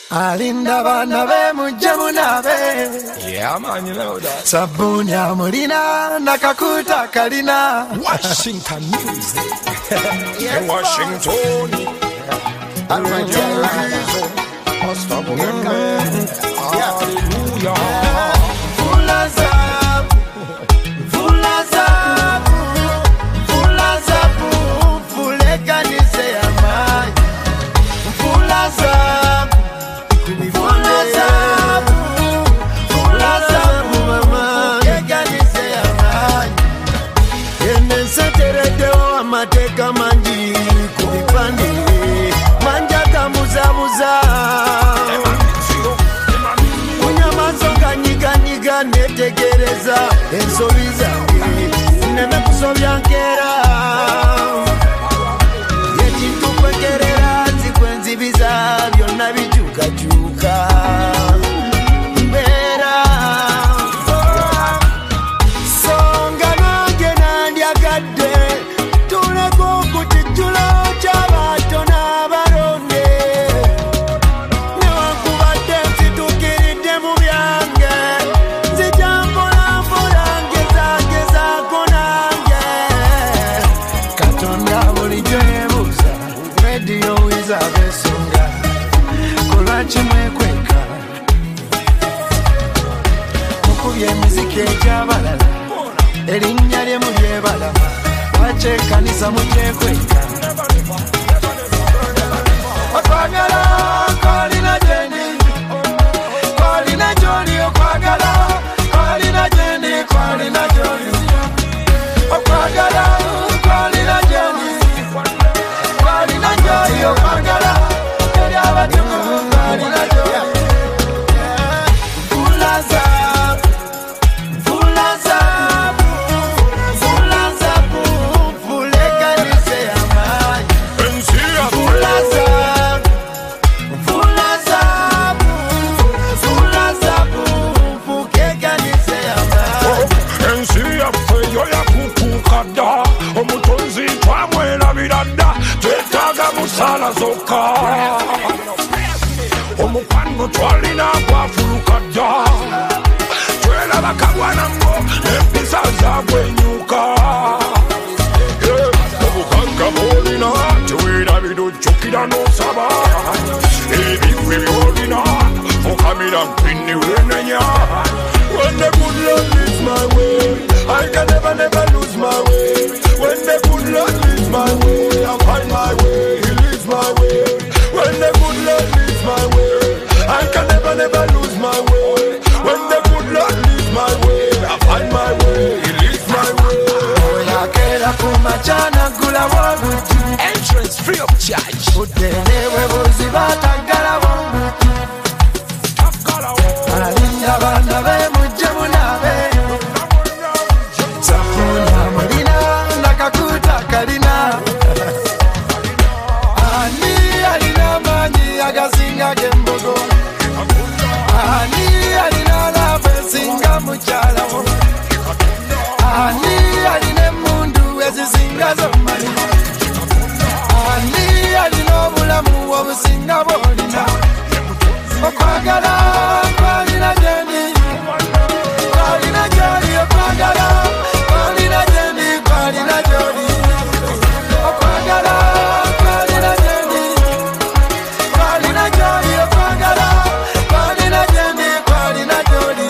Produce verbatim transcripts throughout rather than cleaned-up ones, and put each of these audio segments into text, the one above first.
Alinda bana be mujje munabe. Yeah man, you know that. Sabuni amulina nakakuta kalina. Washington music. Yes, in Washington. Hallelujah. Full as up, full as up, full as up, full ekanise amai. Full as up, full as up, full as up, mama ekanise amai. Ene seterede o amateka manji kubipandi. Manja kamuza muza. Netegereza ensobi zange neme kusobya nkera yekintu kwekerera nzikwenzibiza byonna bikyukakyuka mbeera songa nange nandyagadde tuleko okukijjulo ky'abato n'abalonde newankubadde nzituukiridde mu byange abesunga kulwaki mwekweka mukubye emiziki egy'abalala erinnya lye mu lyebalama lwaki ekkanisa mukyekweka okwagala kwalina gyendi kwalina gy'oli okwagala kwalina gyendi kwalina gy'oli okwagala kwalina gyendi kwalina gy'oli okwagala eri abatukuvu kwalina gy'oli Fulazap, Fulazap, Fulazap, Fulekanise amai. Fulazap, Fulazap, Fulazap, Fukekanise amai. Ensi yaffe yo yakukukadda omutonzi twamwerabirada twetaaga musala zokka omukwano twalina gwafulukadda twelaba kagwanambo empisa zagwenyuka obugagga bwolina teweerabira ojjukira n'osaba ebigwe byolina fukamira mpinni wenenya. When the good Lord leads my way, I can never, never lose my way. When the good Lord leads my way, I find my way, He leads my way. When the good Lord leads my way, I can never, never lose my way. When the good Lord leads my way, I find my way, He leads my way. Oyakera kumachana gula wabuti. Entrance free of charge. Utenewe buzibatagala wabuti. Alinda bana be mujje munabe. Sabuni amulina nakakuta kalina. Ani alina manyi agasinga gembogo. Ani alina lafe singa muchala wo. Ani alina mundu ezisinga zomali. Ani alina obulamu obusinga bwolina. Okwagala kwalina gyendi kwalina gy'oli okwagala kwalina gyendi kwalina gy'oli okwagala kwalina gyendi kwalina gy'oli okwagala kwalina gyendi kwalina gy'oli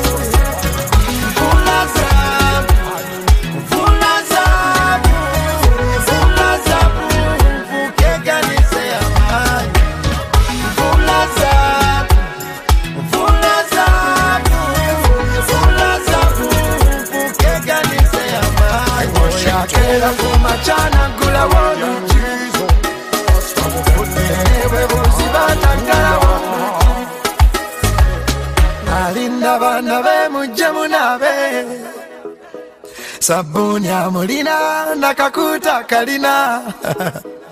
Fulazap, Fulazap, Fulazap, Fukekanise amai. Fulazap, Fulazap, Fulazap, Fukekanise amai. Oyakera kumachana gula wabuti. Utenewe buzibatagala wabuti. Alinda bana be mujje munabe. Sabuni amulina nakakuta kalina.